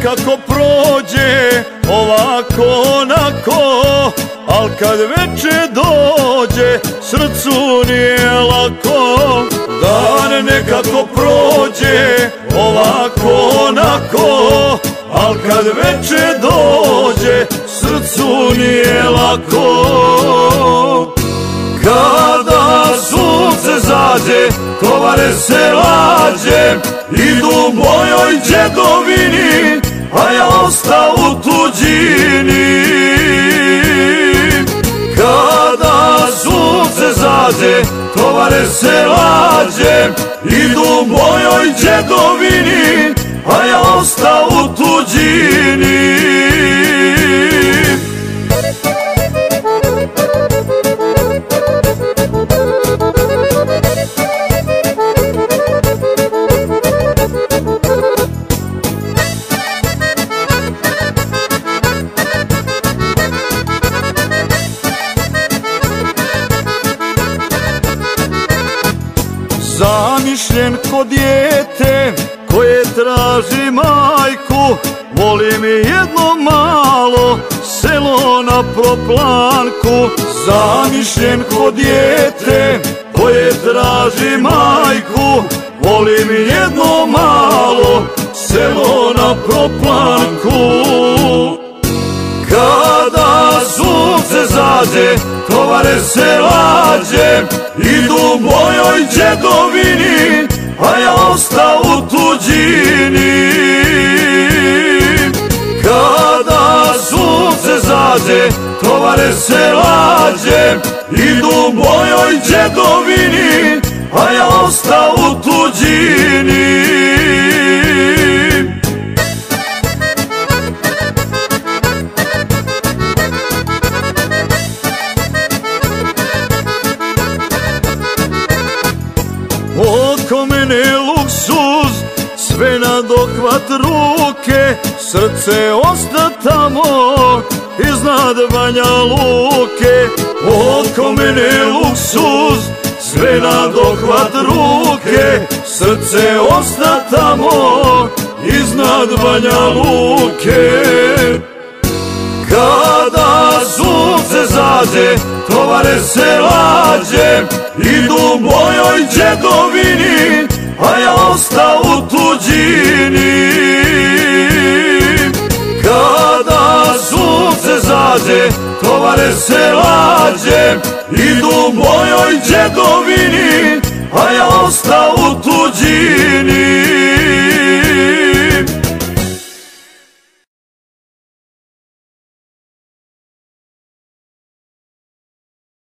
nekako prođe ovako onako, al kad veče dođe srcu nije lako. Dan nekako prođe ovako onako, al kad veče dođe srcu nije lako. Kada sunce zađe, tovare se lađe, idu mojoj džedovini, a ja ostao u tuđini. Kada sunce zađe, tovare se lađe, idu mojoj džedovini, a ja ostao u tuđini. Zamišljen ko dijete koje traži majku, volim jedno malo selo na proplanku. Zamišljen ko dijete koje traži majku, volim jedno malo selo na proplanku. Kada sunce zađe, tovare se lađe, idu mojoj džedovini, a ja ostao u tuđini. Kada sunce zađe, tovare se lađe, idu mojoj džedovini, a ja ostao u tuđini. Oko mene luksuz, sve na dohvat ruke, srce osta tamo iznad Banja Luke. Oko mene luksuz, sve na dohvat ruke, srce osta tamo iznad Banja Luke. Kada sunce zađe, tovare se lađe, idu mojoj džedovini, a ja ostao u tuđini. Kada sunce zađe, tovare se lađe, idu mojoj džedovini, a ja ostao u tuđini.